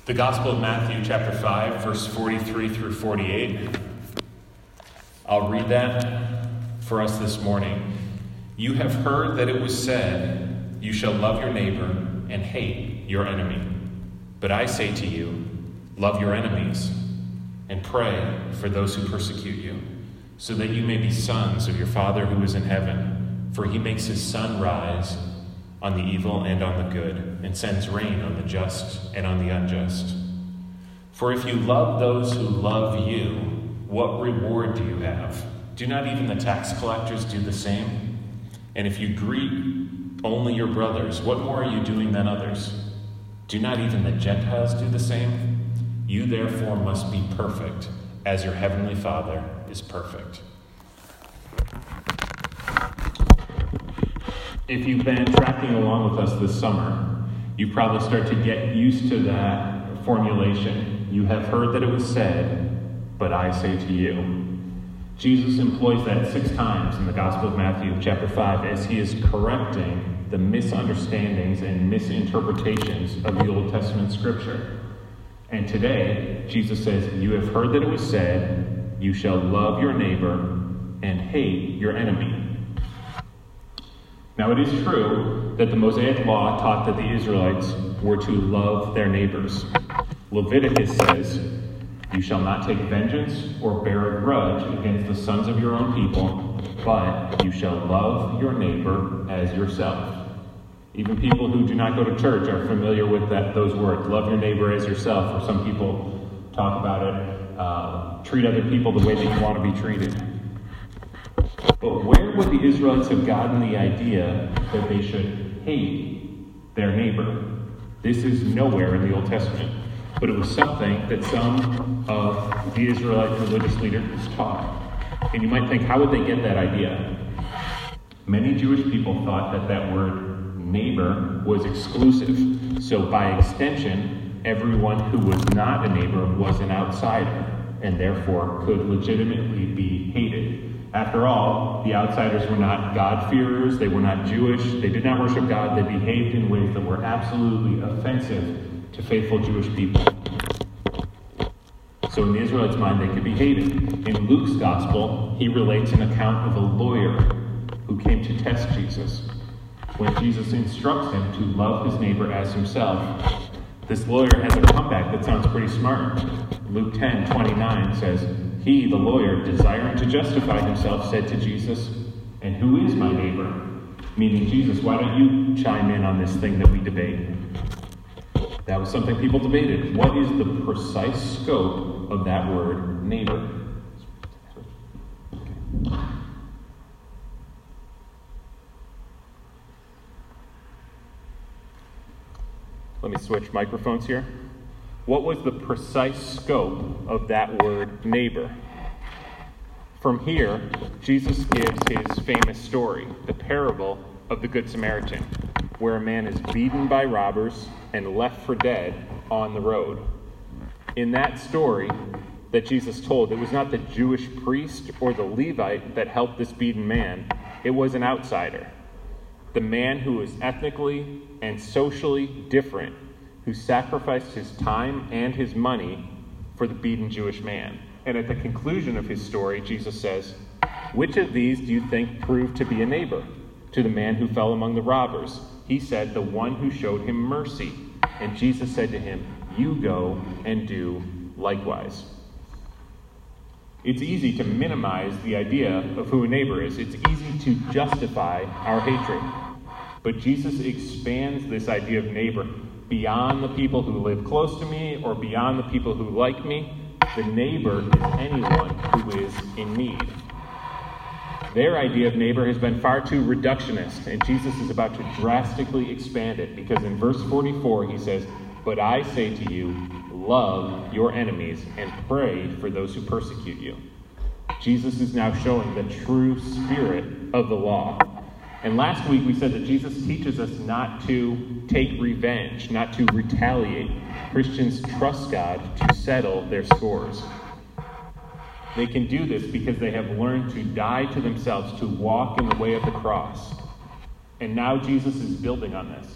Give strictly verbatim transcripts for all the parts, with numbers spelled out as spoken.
The Gospel of Matthew, chapter five, verse forty-three through forty-eight. I'll read that for us this morning. You have heard that it was said, you shall love your neighbor and hate your enemy. But I say to you, love your enemies and pray for those who persecute you, so that you may be sons of your Father who is in heaven. For he makes his sun rise on the evil and on the good, and sends rain on the just and on the unjust. For if you love those who love you, what reward do you have? Do not even the tax collectors do the same? And if you greet only your brothers, what more are you doing than others? Do not even the Gentiles do the same? You therefore must be perfect, as your heavenly Father is perfect. If you've been tracking along with us this summer, you probably start to get used to that formulation. You have heard that it was said, but I say to you. Jesus employs that six times in the Gospel of Matthew, chapter five, as he is correcting the misunderstandings and misinterpretations of the Old Testament scripture. And today, Jesus says, you have heard that it was said, you shall love your neighbor and hate your enemy. Now, it is true that the Mosaic law taught that the Israelites were to love their neighbors. Leviticus says, you shall not take vengeance or bear a grudge against the sons of your own people, but you shall love your neighbor as yourself. Even people who do not go to church are familiar with that those words, love your neighbor as yourself, or some people talk about it, uh, treat other people the way that you want to be treated. But where would the Israelites have gotten the idea that they should hate their neighbor? This is nowhere in the Old Testament, but it was something that some of the Israelite religious leaders taught. And you might think, how would they get that idea? Many Jewish people thought that that word neighbor was exclusive. So by extension, everyone who was not a neighbor was an outsider, and therefore could legitimately be hated. After all, the outsiders were not God-fearers, they were not Jewish, they did not worship God, they behaved in ways that were absolutely offensive to faithful Jewish people. So in the Israelites' mind, they could be hated. In Luke's gospel, he relates an account of a lawyer who came to test Jesus. When Jesus instructs him to love his neighbor as himself, this lawyer has a comeback that sounds pretty smart. Luke ten twenty-nine says, he, the lawyer, desiring to justify himself, said to Jesus, and who is my neighbor? Meaning, Jesus, why don't you chime in on this thing that we debate? That was something people debated. What is the precise scope of that word, neighbor? Let me switch microphones here. What was the precise scope of that word, neighbor? From here, Jesus gives his famous story, the parable of the Good Samaritan, where a man is beaten by robbers and left for dead on the road. In that story that Jesus told, it was not the Jewish priest or the Levite that helped this beaten man. It was an outsider, the man who was ethnically and socially different, who sacrificed his time and his money for the beaten Jewish man. And at the conclusion of his story, Jesus says, which of these do you think proved to be a neighbor to the man who fell among the robbers? He said, the one who showed him mercy. And Jesus said to him, you go and do likewise. It's easy to minimize the idea of who a neighbor is. It's easy to justify our hatred. But Jesus expands this idea of neighbor beyond the people who live close to me or beyond the people who like me. The neighbor is anyone who is in need. Their idea of neighbor has been far too reductionist, and Jesus is about to drastically expand it, because in verse forty-four he says, but I say to you, love your enemies and pray for those who persecute you. Jesus is now showing the true spirit of the law. And last week we said that Jesus teaches us not to take revenge, not to retaliate. Christians trust God to settle their scores. They can do this because they have learned to die to themselves, to walk in the way of the cross. And now Jesus is building on this.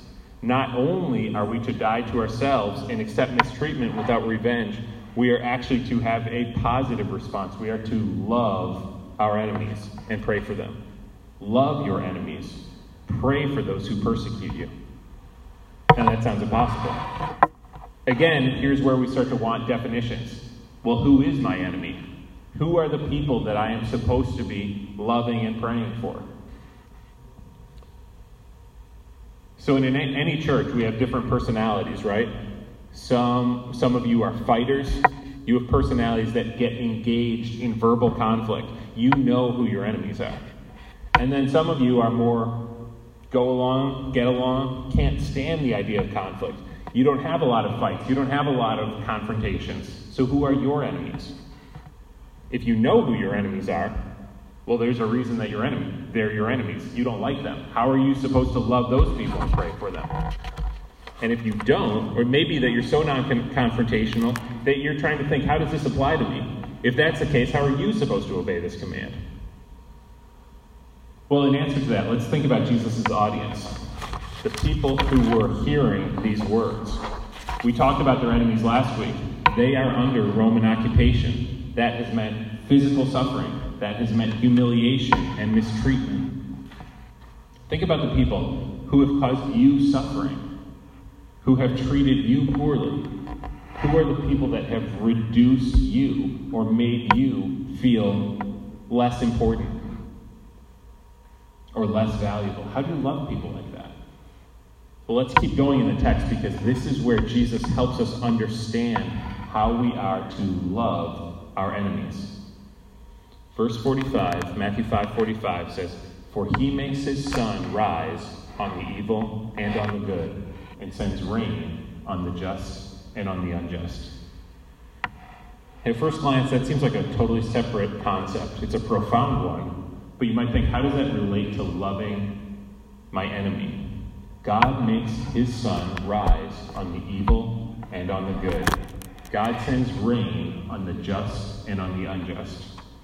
not only are we to die to ourselves and accept mistreatment without revenge, we are actually to have a positive response. We are to love our enemies and pray for them. Love your enemies. Pray for those who persecute you. And that sounds impossible. Again, here's where we start to want definitions. Well, who is my enemy? Who are the people that I am supposed to be loving and praying for? So in any church, we have different personalities, right? Some, some of you are fighters. You have personalities that get engaged in verbal conflict. You know who your enemies are. And then some of you are more go along, get along, can't stand the idea of conflict. You don't have a lot of fights. You don't have a lot of confrontations. So who are your enemies? If you know who your enemies are, well, there's a reason that you're enemy. They're your enemies. You don't like them. How are you supposed to love those people and pray for them? And if you don't, or maybe that you're so non-confrontational that you're trying to think, how does this apply to me? If that's the case, how are you supposed to obey this command? Well, in answer to that, let's think about Jesus' audience. The people who were hearing these words. We talked about their enemies last week. They are under Roman occupation. That has meant physical suffering. That has meant humiliation and mistreatment. Think about the people who have caused you suffering, who have treated you poorly. Who are the people that have reduced you or made you feel less important or less valuable? How do you love people like that? Well, let's keep going in the text, because this is where Jesus helps us understand how we are to love our enemies. Verse forty-five, Matthew five forty-five says, "For he makes his sun rise on the evil and on the good, and sends rain on the just and on the unjust." At first glance, that seems like a totally separate concept. It's a profound one, but you might think, how does that relate to loving my enemy? God makes his sun rise on the evil and on the good. God sends rain on the just and on the unjust.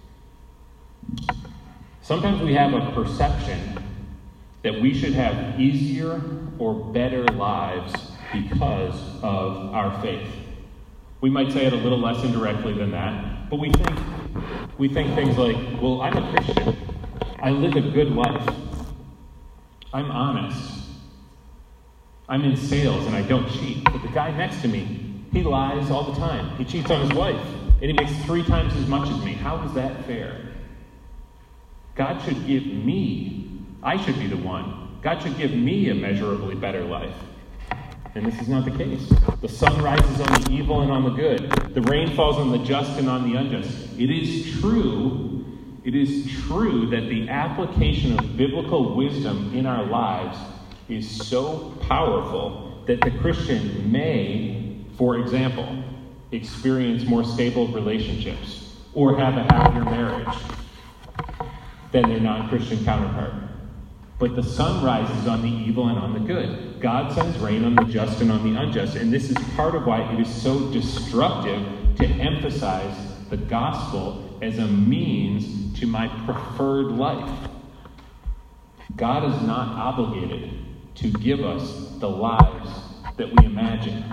Sometimes we have a perception that we should have easier or better lives because of our faith. We might say it a little less indirectly than that, but we think we think things like, well, I'm a Christian. I live a good life. I'm honest. I'm in sales and I don't cheat. But the guy next to me, he lies all the time. He cheats on his wife, and he makes three times as much as me. How is that fair? God should give me, I should be the one. God should give me a measurably better life. And this is not the case. The sun rises on the evil and on the good. The rain falls on the just and on the unjust. It is true, it is true that the application of biblical wisdom in our lives is so powerful that the Christian may, for example, experience more stable relationships or have a happier marriage than their non-Christian counterpart. But the sun rises on the evil and on the good. God sends rain on the just and on the unjust. And this is part of why it is so destructive to emphasize the gospel as a means to my preferred life. God is not obligated to give us the lives that we imagine.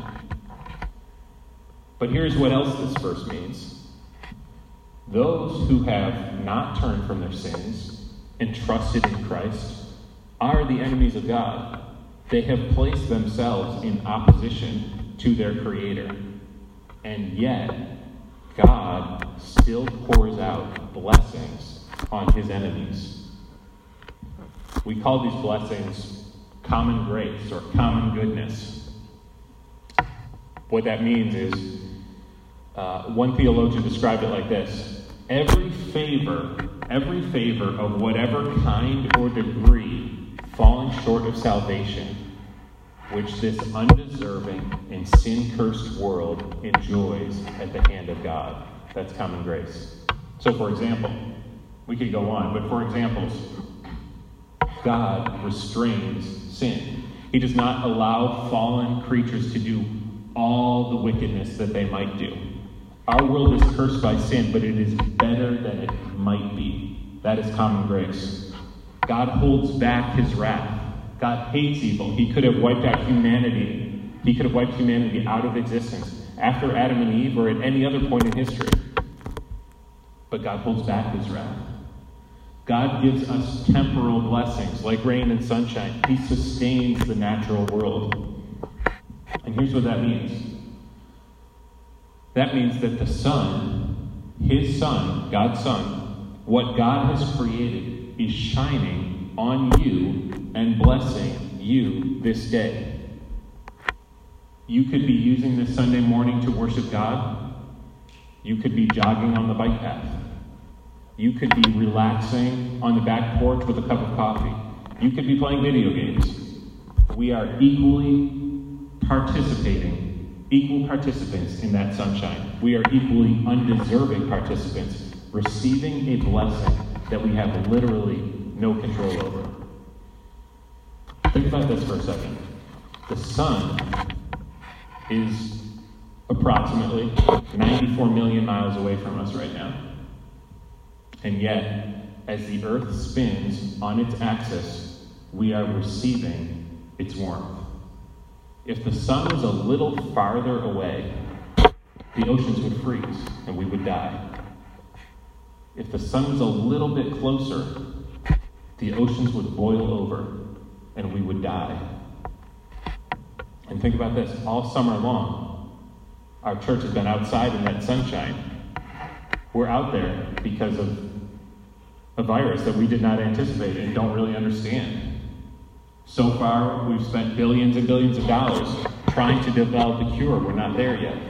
But here's what else this verse means. Those who have not turned from their sins and trusted in Christ are the enemies of God. They have placed themselves in opposition to their Creator. And yet, God still pours out blessings on his enemies. We call these blessings common grace or common goodness. What that means is, uh, one theologian described it like this: every favor, every favor of whatever kind or degree falling short of salvation, which this undeserving and sin-cursed world enjoys at the hand of God. That's common grace. So, for example, we could go on, but for examples, God restrains sin. He does not allow fallen creatures to do all the wickedness that they might do. Our world is cursed by sin, but it is better than it might be. That is common grace. God holds back his wrath. God hates evil. He could have wiped out humanity. He could have wiped humanity out of existence after Adam and Eve or at any other point in history. But God holds back his wrath. God gives us temporal blessings like rain and sunshine. He sustains the natural world. And here's what that means. That means that the sun, his son, God's son, what God has created is shining on you and blessing you this day. You could be using this Sunday morning to worship God. You could be jogging on the bike path. You could be relaxing on the back porch with a cup of coffee. You could be playing video games. We are equally participating, equal participants in that sunshine. We are equally undeserving participants, receiving a blessing that we have literally no control over. Think about this for a second. The sun is approximately ninety-four million miles away from us right now. And yet, as the earth spins on its axis, we are receiving its warmth. If the sun was a little farther away, the oceans would freeze and we would die. If the sun was a little bit closer, the oceans would boil over and we would die. And think about this, all summer long, our church has been outside in that sunshine. We're out there because of a virus that we did not anticipate and don't really understand. So far, we've spent billions and billions of dollars trying to develop a cure. We're not there yet.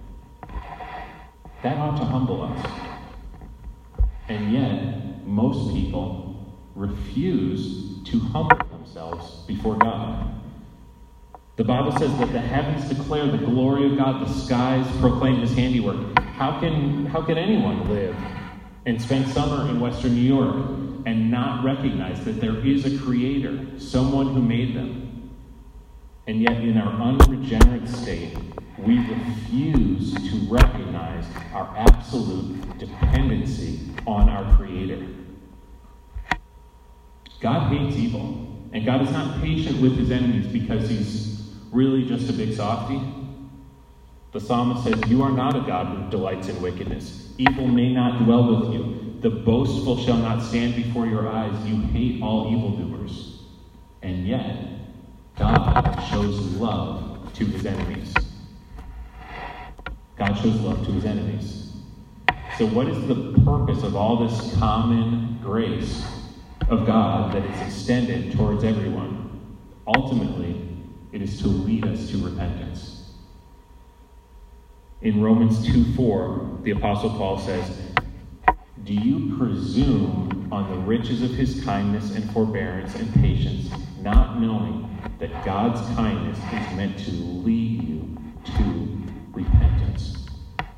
That ought to humble us. And yet, most people refuse to humble themselves before God. The Bible says that the heavens declare the glory of God, the skies proclaim his handiwork. How can, how can anyone live and spend summer in Western New York and not recognize that there is a creator, someone who made them? And yet in our unregenerate state, we refuse to recognize our absolute dependency on our creator. God hates evil, and God is not patient with his enemies because he's really just a big softy. The psalmist says, "You are not a God who delights in wickedness. Evil may not dwell with you. The boastful shall not stand before your eyes. You hate all evildoers." And yet, God shows love to his enemies. God shows love to his enemies. So what is the purpose of all this common grace of God that is extended towards everyone? Ultimately, it is to lead us to repentance. In Romans two four, the Apostle Paul says, "Do you presume on the riches of his kindness and forbearance and patience, not knowing that God's kindness is meant to lead you to repentance?"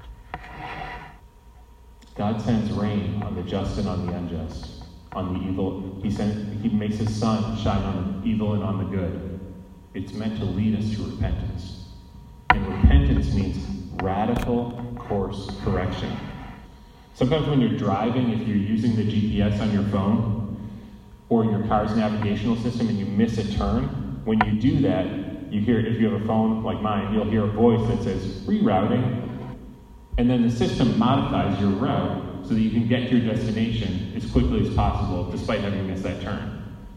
God sends rain on the just and on the unjust, on the evil. He sends, he makes his sun shine on the evil and on the good. It's meant to lead us to repentance. And repentance means radical course correction. Sometimes when you're driving, if you're using the G P S on your phone or your car's navigational system and you miss a turn, when you do that, you hear, if you have a phone like mine, you'll hear a voice that says, "Rerouting." And then the system modifies your route so that you can get to your destination as quickly as possible, despite having missed that turn.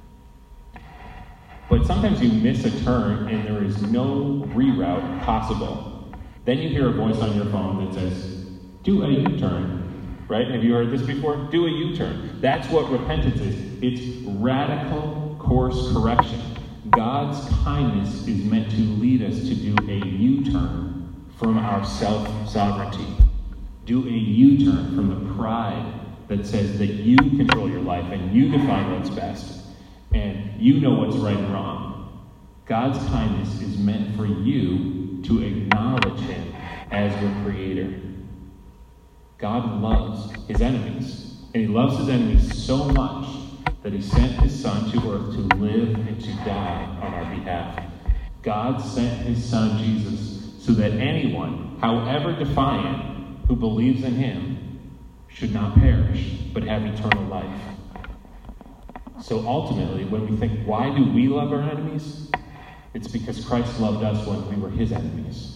But sometimes you miss a turn and there is no reroute possible. Then you hear a voice on your phone that says, "Do a U-turn." Right? Have you heard this before? Do a U-turn. That's what repentance is. It's radical course correction. God's kindness is meant to lead us to do a U-turn from our self-sovereignty. Do a U-turn from the pride that says that you control your life and you define what's best and you know what's right and wrong. God's kindness is meant for you to acknowledge him as your creator. God loves his enemies, and he loves his enemies so much that he sent his son to earth to live and to die on our behalf. God sent his son Jesus so that anyone, however defiant, who believes in him should not perish, but have eternal life. So ultimately, when we think, why do we love our enemies? It's because Christ loved us when we were his enemies.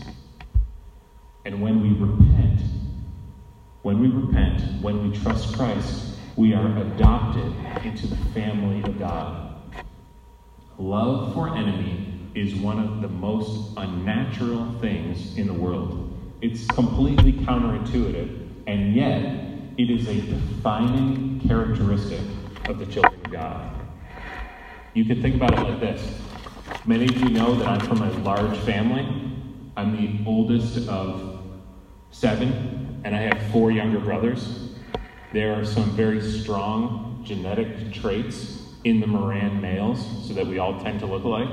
And when we repent, when we repent, when we trust Christ, we are adopted into the family of God. Love for enemy is one of the most unnatural things in the world. It's completely counterintuitive, and yet it is a defining characteristic of the children of God. You could think about it like this. Many of you know that I'm from a large family. I'm the oldest of seven, and I have four younger brothers. There are some very strong genetic traits in the Moran males, so that we all tend to look alike.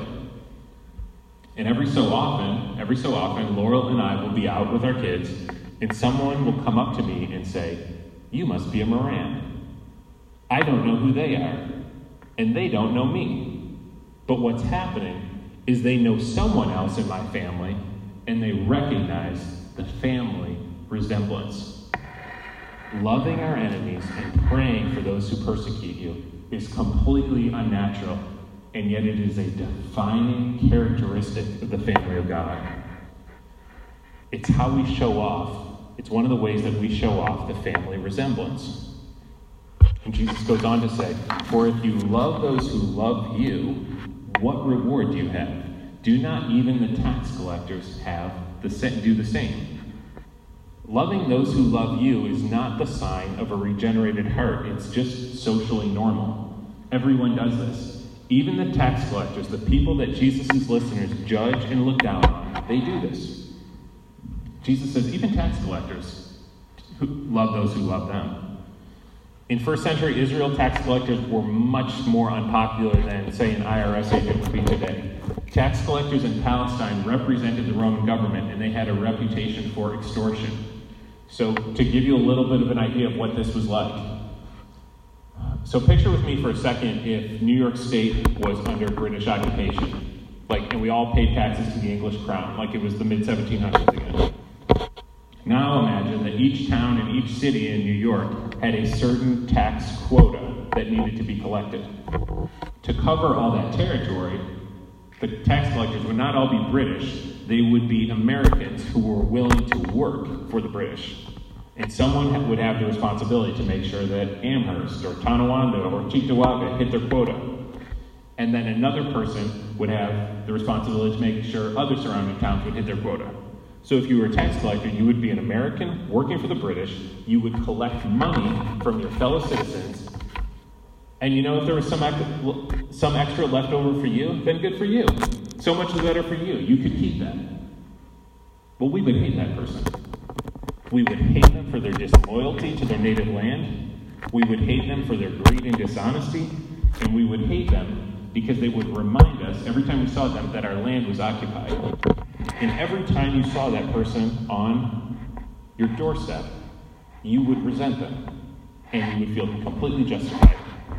And every so often, every so often, Laurel and I will be out with our kids, and someone will come up to me and say, "You must be a Moran." I don't know who they are, and they don't know me. But what's happening is they know someone else in my family, and they recognize the family resemblance. Loving our enemies and praying for those who persecute you is completely unnatural, and yet it is a defining characteristic of the family of God. It's how we show off. It's one of the ways that we show off the family resemblance. And Jesus goes on to say, "For if you love those who love you, what reward do you have? Do not even the tax collectors have the same, do the same?" Loving those who love you is not the sign of a regenerated heart. It's just socially normal. Everyone does this. Even the tax collectors, the people that Jesus' listeners judge and look down on, they do this. Jesus says even tax collectors who love those who love them. In first century Israel, tax collectors were much more unpopular than, say, an I R S agent would be today. Tax collectors in Palestine represented the Roman government, and they had a reputation for extortion. So to give you a little bit of an idea of what this was like. So picture with me for a second if New York State was under British occupation, like, and we all paid taxes to the English crown, like it was the mid seventeen hundreds again. Now imagine that each town and each city in New York had a certain tax quota that needed to be collected. To cover all that territory, the tax collectors would not all be British. They would be Americans who were willing to work for the British. And someone would have the responsibility to make sure that Amherst or Tonawanda or Cheektowaga hit their quota. And then another person would have the responsibility to make sure other surrounding towns would hit their quota. So if you were a tax collector, you would be an American working for the British. You would collect money from your fellow citizens. And you know, if there was some extra, some extra left over for you, then good for you. So much the better for you. You could keep that. But we would hate that person. We would hate them for their disloyalty to their native land. We would hate them for their greed and dishonesty. And we would hate them because they would remind us every time we saw them that our land was occupied. And every time you saw that person on your doorstep, you would resent them. And you would feel completely justified.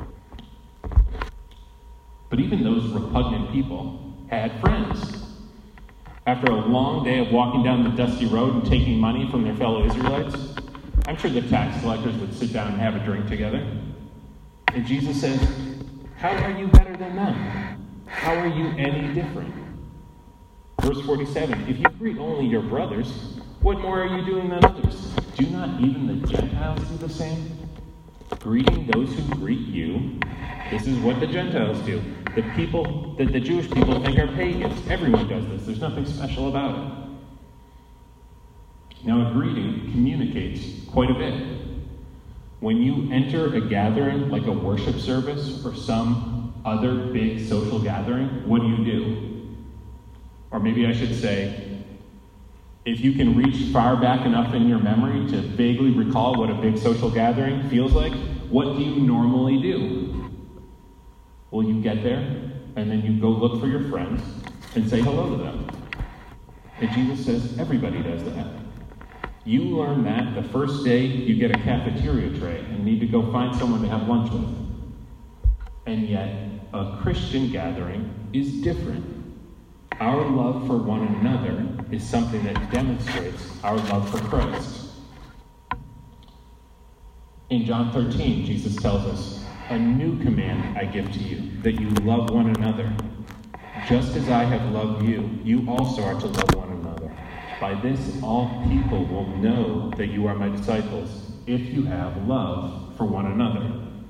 But even those repugnant people had friends. After a long day of walking down the dusty road and taking money from their fellow Israelites, I'm sure the tax collectors would sit down and have a drink together. And Jesus says, how are you better than them? How are you any different? Verse forty-seven, if you greet only your brothers, what more are you doing than others? Do not even the Gentiles do the same? Greeting those who greet you, this is what the Gentiles do. The people that the Jewish people think are pagans. Everyone does this. There's nothing special about it. Now, a greeting communicates quite a bit. When you enter a gathering, like a worship service or some other big social gathering, what do you do? Or maybe I should say, if you can reach far back enough in your memory to vaguely recall what a big social gathering feels like, what do you normally do? Well, you get there, and then you go look for your friends and say hello to them. And Jesus says everybody does that. You learn that the first day you get a cafeteria tray and need to go find someone to have lunch with. And yet, a Christian gathering is different. Our love for one another is something that demonstrates our love for Christ. In John thirteen, Jesus tells us, A new command I give to you, that you love one another. Just as I have loved you, you also are to love one another. By this, all people will know that you are my disciples, if you have love for one another.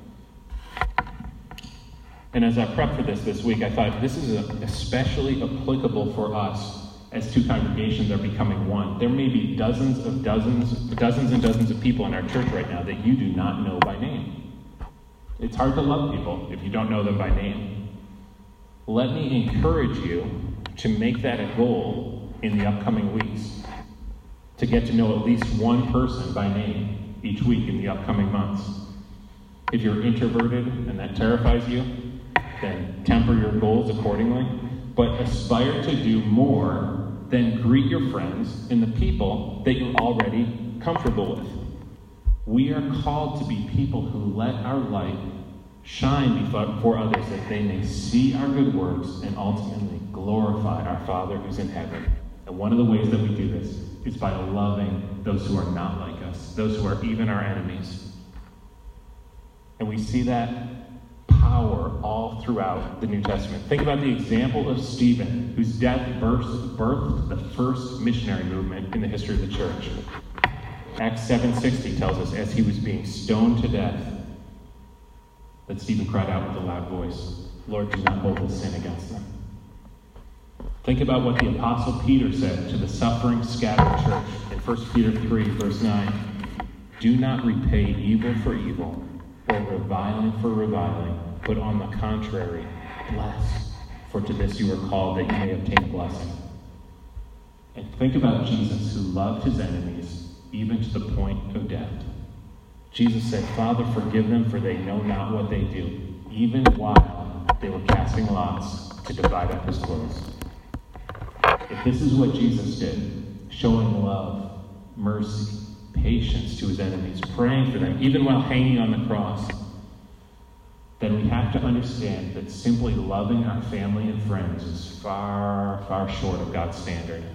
And as I prepped for this this week, I thought this is especially applicable for us as two congregations are becoming one. There may be dozens of dozens, dozens and dozens of people in our church right now that you do not know by name. It's hard to love people if you don't know them by name. Let me encourage you to make that a goal in the upcoming weeks, to get to know at least one person by name each week in the upcoming months. If you're introverted and that terrifies you, then temper your goals accordingly, but aspire to do more than greet your friends and the people that you're already comfortable with. We are called to be people who let our light shine before others, that they may see our good works and ultimately glorify our Father who's in heaven. And one of the ways that we do this is by loving those who are not like us, those who are even our enemies. And we see that power all throughout the New Testament. Think about the example of Stephen, whose death birthed, birthed the first missionary movement in the history of the church. Acts seven sixty tells us, as he was being stoned to death, that Stephen cried out with a loud voice, "Lord, do not hold this sin against them." Think about what the Apostle Peter said to the suffering, scattered church in First Peter three, verse nine. "Do not repay evil for evil, or reviling for reviling, but on the contrary, bless, for to this you are called, that you may obtain blessing." And think about Jesus, who loved his enemies, even to the point of death. Jesus said, "Father, forgive them, for they know not what they do," even while they were casting lots to divide up his clothes. If this is what Jesus did, showing love, mercy, patience to his enemies, praying for them, even while hanging on the cross, then we have to understand that simply loving our family and friends is far, far short of God's standard.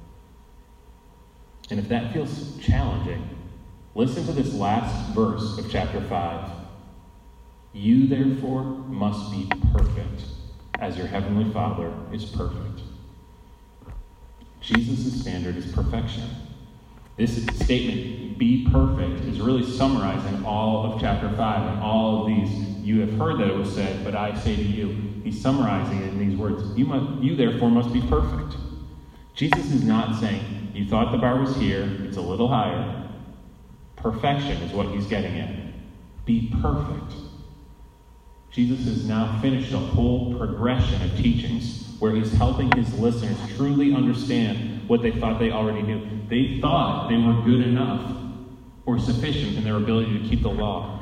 And if that feels challenging, listen to this last verse of chapter five. "You, therefore, must be perfect, as your heavenly Father is perfect." Jesus' standard is perfection. This statement, "be perfect," is really summarizing all of chapter five and all of these. You have heard that it was said, but I say to you. He's summarizing it in these words. You must, you therefore must be perfect. Jesus is not saying, you thought the bar was here, it's a little higher. Perfection is what he's getting at. Be perfect. Jesus has now finished a whole progression of teachings where he's helping his listeners truly understand what they thought they already knew. They thought they were good enough or sufficient in their ability to keep the law.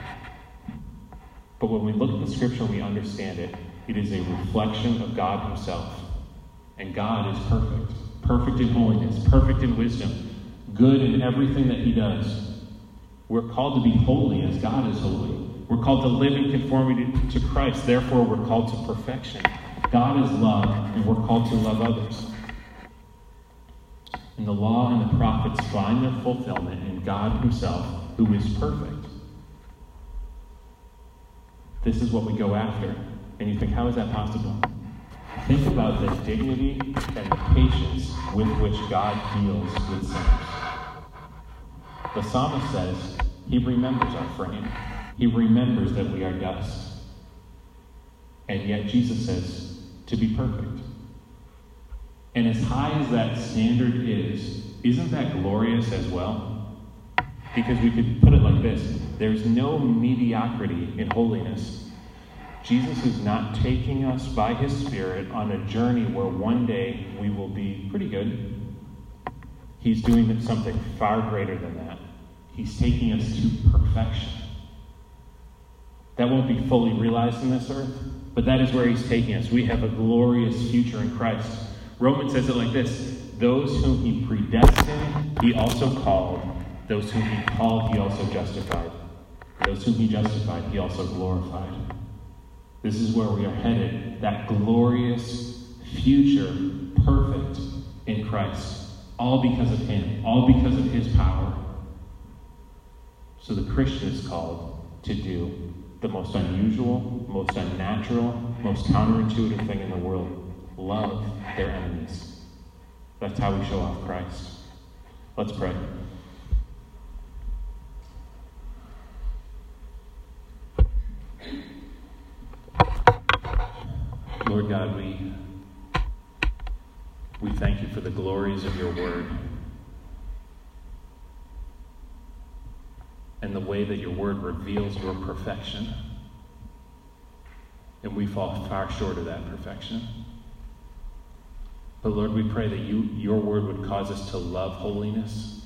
But when we look at the scripture and we understand it, it is a reflection of God himself. And God is perfect. Perfect in holiness, perfect in wisdom, good in everything that he does. We're called to be holy as God is holy. We're called to live in conformity to Christ. Therefore, we're called to perfection. God is love, and we're called to love others. And the law and the prophets find their fulfillment in God himself, who is perfect. This is what we go after. And you think, how is that possible? Think about the dignity and the patience with which God deals with sinners. The psalmist says, he remembers our frame. He remembers that we are dust. And yet Jesus says, to be perfect. And as high as that standard is, isn't that glorious as well? Because we could put it like this. There's no mediocrity in holiness. Jesus is not taking us by his Spirit on a journey where one day we will be pretty good. He's doing something far greater than that. He's taking us to perfection. That won't be fully realized in this earth, but that is where he's taking us. We have a glorious future in Christ. Romans says it like this: those whom he predestined, he also called. Those whom he called, he also justified. Those whom he justified, he also glorified. This is where we are headed, that glorious future, perfect in Christ. All because of him, all because of his power. So the Christian is called to do the most unusual, most unnatural, most counterintuitive thing in the world. Love their enemies. That's how we show off Christ. Let's pray. Lord God, we, we thank you for the glories of your word and the way that your word reveals your perfection. And we fall far short of that perfection. But Lord, we pray that you, your word would cause us to love holiness,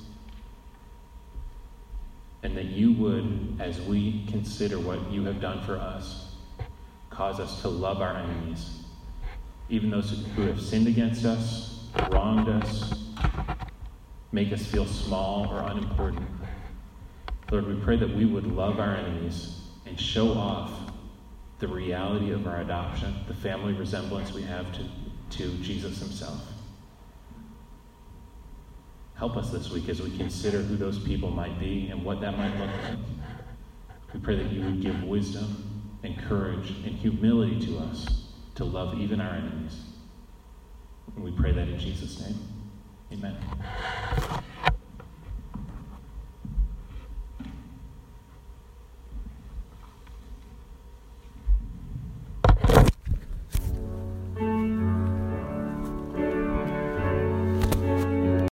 and that you would, as we consider what you have done for us, cause us to love our enemies, even those who have sinned against us, wronged us, make us feel small or unimportant. Lord, we pray that we would love our enemies and show off the reality of our adoption, the family resemblance we have to, to Jesus himself. Help us this week as we consider who those people might be and what that might look like. We pray that you would give wisdom and courage and humility to us to love even our enemies. And we pray that in Jesus' name.